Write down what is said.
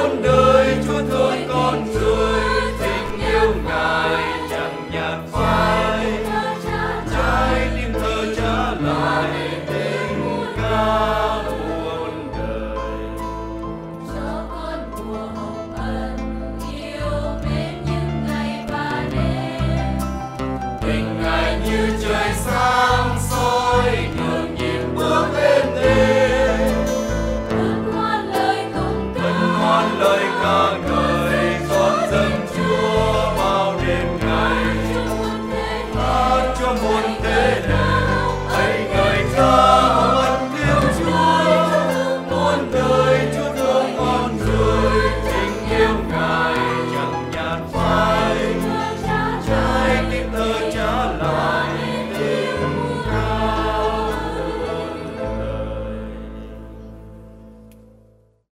muôn đời Chúa thương con người, tình yêu Ngài chẳng nhạt phai. Trái tim thơ trả lại tình ca muôn đời. Cho con mùa hồng ân yêu mến những ngày và đêm. Tình Ngài như trời sáng soi, nhường nhịp bước êm đềm. Hân hoan lời công ca, Hân hoan lời ca ngợi, con dâng Chúa bao đêm ngày. cho muôn thế Hát cho muôn